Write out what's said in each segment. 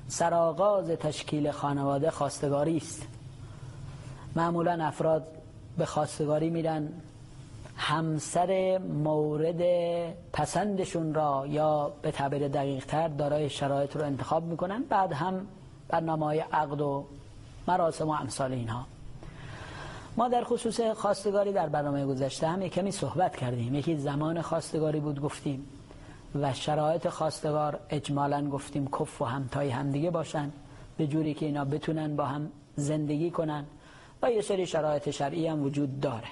سرآغاز تشکیل خانواده خواستگاری است. معمولا افراد به خواستگاری میرن، همسر مورد پسندشون را یا به تعبیر دقیق تر دارای شرایط رو انتخاب میکنن، بعد هم برنامه‌های عقد و مراسم و امثال اینها. ما در خصوص خواستگاری در برنامه گذشته هم کمی صحبت کردیم. یکی زمان خواستگاری بود گفتیم و شرایط خواستگار اجمالاً گفتیم کف و همتای همدیگه باشن به جوری که اینا بتونن با هم زندگی کنن و یه سری شرایط شرعی هم وجود داره.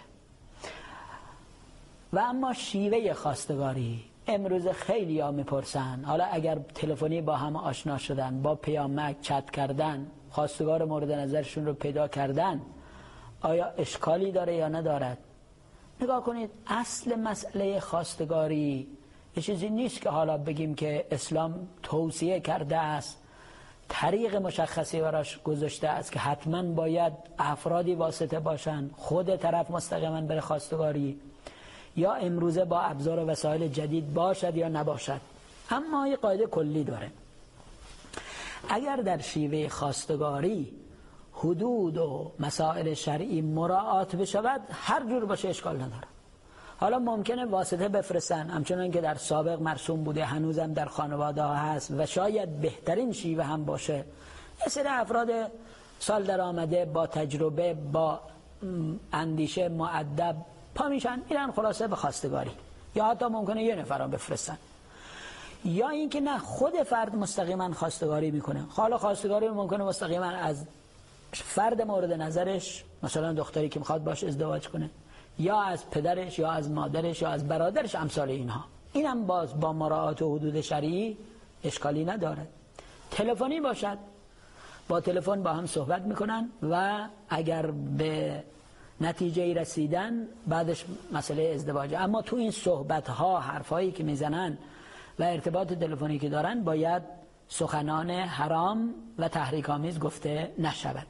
و اما شیوه خواستگاری امروز خیلی ها میپرسن، حالا اگر تلفنی با هم آشنا شدن، با پیامک چت کردن، خواستگار مورد نظرشون رو پیدا کردن، آیا اشکالی داره یا ندارد؟ نگاه کنید، اصل مسئله خواستگاری یه چیزی نیست که حالا بگیم که اسلام توصیه کرده است، طریق مشخصی براش گذاشته است که حتما باید افرادی واسطه باشن، خود طرف مستقیما بره خواستگاری، یا امروزه با ابزار و وسایل جدید باشد یا نباشد. اما یه قاعده کلی داره: اگر در شیوه خواستگاری حدود و مسائل شرعی مراعات بشود، هر جور باشه اشکال نداره. حالا ممکنه واسطه بفرستن، همچنان که در سابق مرسوم بوده، هنوزم در خانواده ها هست و شاید بهترین شیوه هم باشه. یه سری افراد سال در آمده با تجربه، با اندیشه، مؤدب پا میشن میرن خلاصه به خواستگاری، یا حتی ممکنه یه نفر رو بفرستن، یا اینکه نه خود فرد مستقیما خواستگاری میکنه. حالا خواستگاری ممکنه مستقیما از فرد مورد نظرش، مثلا دختری که میخواد باش ازدواج کنه، یا از پدرش یا از مادرش یا از برادرش، امثال اینها. اینم باز با مراعات و حدود شرعی اشکالی نداره. تلفنی باشد، با تلفن با هم صحبت میکنن و اگر به نتیجه رسیدن بعدش مسئله ازدواج. اما تو این صحبت ها، حرف هایی که میزنن و ارتباط تلفنی که دارن باید سخنان حرام و تحریک آمیز گفته نشود.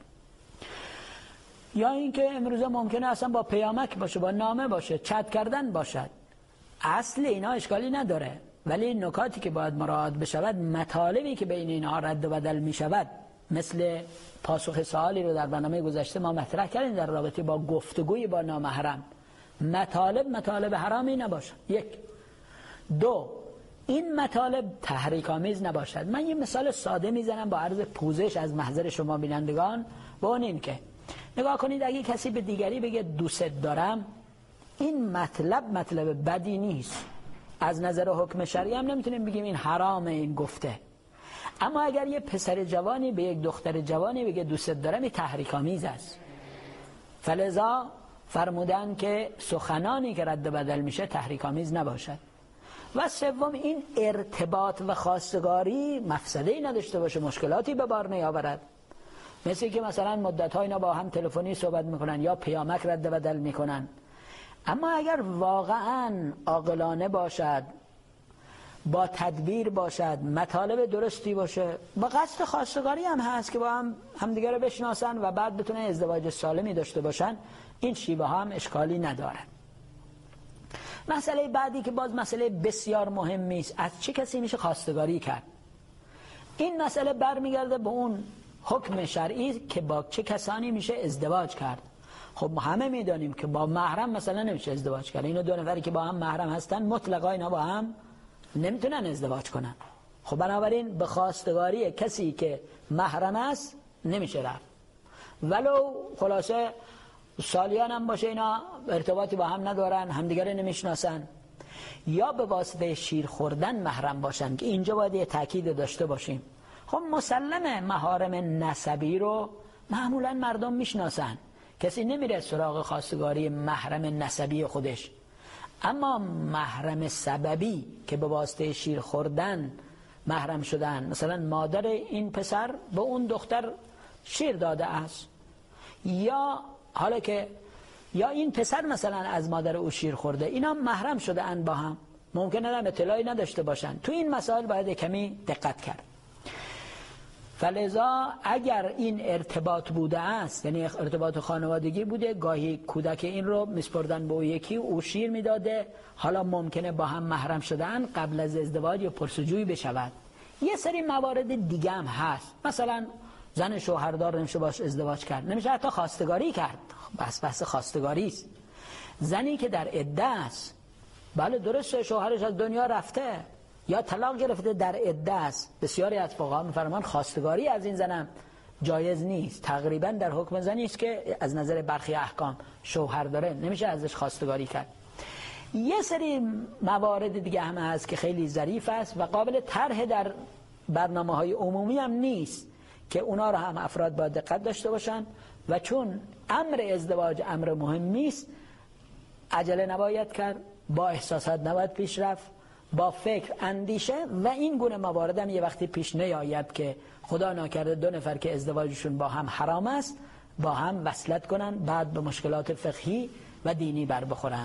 یا اینکه امروزه ممکنه اصلا با پیامک باشه، با نامه باشه، چت کردن باشد. اصل اینا اشکالی نداره، ولی نکاتی که باید مراعات بشود، مطالبی که بین اینها رد و بدل می شود، مثل پاسخ سوالی رو در برنامه گذشته ما مطرح کردیم در رابطه با گفتگوی با نامحرم. مطالب حرامی نباشد. یک. دو، این مطالب تحریک آمیز نباشد. من یه مثال ساده میزنم با عرض پوزش از محضر شما بینندگان، با اون این که نگاه کنید، اگه کسی به دیگری بگه دوست دارم، این مطلب بدی نیست. از نظر حکم شرعی هم نمیتونیم بگیم این حرامه این گفته. اما اگر یه پسر جوانی به یک دختر جوانی بگه دوست دارم، این تحریک آمیز است. فلذا فرمودن که سخنانی که رد و بدل میشه تحریک آمیز نباشد. و سوم، این ارتباط و خواستگاری مفسده‌ای نداشته باشه، مشکلاتی به بار نیاورد. مثل که مثلا مدت‌ها اینا با هم تلفنی صحبت میکنن یا پیامک رد و بدل میکنن. اما اگر واقعاً عاقلانه باشد، با تدبیر باشد، مطالب درستی باشه، با قصد خواستگاری هم هست که با هم دیگه رو بشناسن و بعد بتونن ازدواج سالمی داشته باشن، این شیوه هم اشکالی نداره. مسئله بعدی که باز مسئله بسیار مهمی است، از چه کسی میشه خواستگاری کرد؟ این مسئله برمیگرده به اون حکم شرعی که با چه کسانی میشه ازدواج کرد. خب ما همه میدانیم که با محرم مثلا نمیشه ازدواج کرد. اینو دو نفری که با هم محرم هستن مطلقا اینا با هم نمیتونن ازدواج کنن. خب بنابراین به خواستگاری کسی که محرم است نمیشه رفت، ولو خلاصه سالیان هم باشه، اینا ارتباطی با هم ندارن، همدیگر نمیشناسن. یا به واسطه شیر خوردن محرم باشن که اینجا باید یه تاکید داشته باشیم. خب مسلمه محارم نسبی رو معمولا مردم میشناسن، کسی نمیره سراغ خواستگاری محرم نسبی خودش. اما محرم سببی که به واسطه شیر خوردن محرم شدن، مثلا مادر این پسر به اون دختر شیر داده است، یا حالا که یا این پسر مثلا از مادر او شیر خورده، اینا محرم شده ان با هم، ممکنه هم اطلاعی نداشته باشن. تو این مسائل باید کمی دقت کرد. فلذا اگر این ارتباط بوده است، یعنی ارتباط خانوادگی بوده، گاهی کودک این رو میسپردن به او یکی، او شیر میداده، حالا ممکنه با هم محرم شدن، قبل از ازدواج یا پرسجویی بشود. یه سری موارد دیگه هم هست، مثلا زن شوهردار نمیشه باش ازدواج کرد، نمیشه حتی خواستگاری کرد، بس خواستگاری است. زنی که در عده است، بله درسته شوهرش از دنیا رفته یا طلاق گرفته، در عده است، بسیاری از فقها میفرمان خواستگاری از این زنم جایز نیست، تقریبا در حکم زنی است که از نظر برخی احکام شوهر داره، نمیشه ازش خواستگاری کرد. یه سری موارد دیگه هم هست که خیلی ظریف است و قابل طرح در برنامه‌های عمومی هم نیست که اونا رو هم افراد باید دقت داشته باشن و چون امر ازدواج امر مهمی است، عجله نباید کرد، با احساسات نباید پیش رفت، با فکر اندیشه، و این گونه موارد هم یه وقتی پیش نیاید که خدا ناکرده دو نفر که ازدواجشون با هم حرام است با هم وصلت کنن، بعد به مشکلات فقهی و دینی بر بخورن.